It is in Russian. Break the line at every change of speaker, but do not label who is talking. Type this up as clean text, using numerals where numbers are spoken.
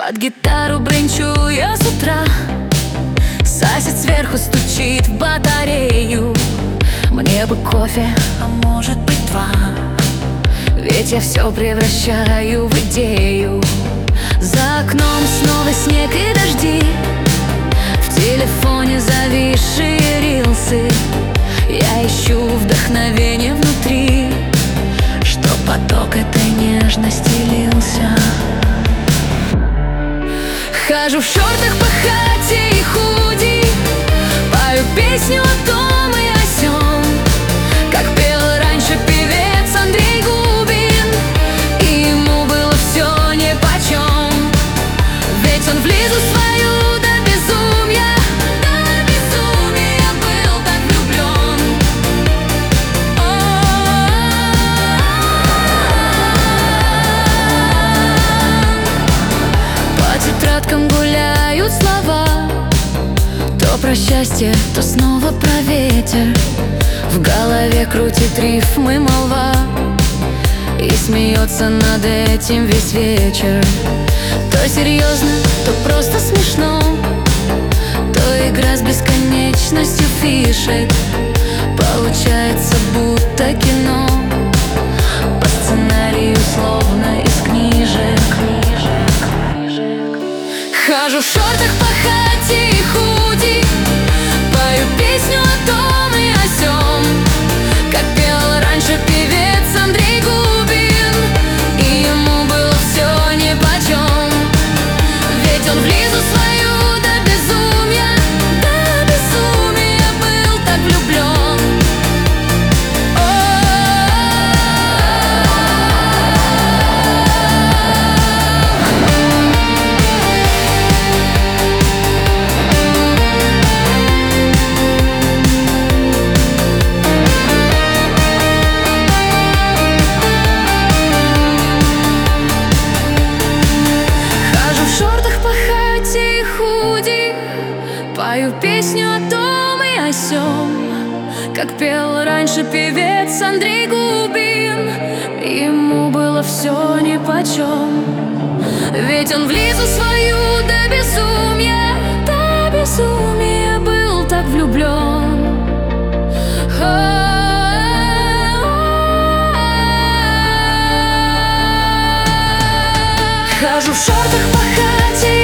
Под гитару бренчу я с утра. Сосед сверху стучит в батарею. Мне бы кофе, а может быть два. Ведь я все превращаю в идею. За окном снова снег и дожди. В телефоне зависшие рилсы. Я ищу вдохновение внутри, чтоб поток этой нежности лился. Хожу в шортах по хате и худи, пою песню о том и о сём, как пел раньше певец Андрей Губин. И ему было все нипочем, ведь он в Лизу свою до безумия был так влюблен. По тетрадкам гуляют слова, то про счастье, то снова про ветер. В голове крутит рифмы молва и смеется над этим весь вечер. То серьезно, то просто смешно, то игра с бесконечностью фишек. Получается будто кино, по сценарию словно из книжек. Хожу в шортах по хате и худи, пою песню о том и о сём, как пел раньше певец Андрей Губин. И ему было все нипочем, ведь он в Лизу свою до безумия был так влюблен. Пою песню о том и о сём, как пел раньше певец Андрей Губин. Ему было все нипочем, ведь он в Лизу свою до безумия был так влюблен. Хожу в шортах по хате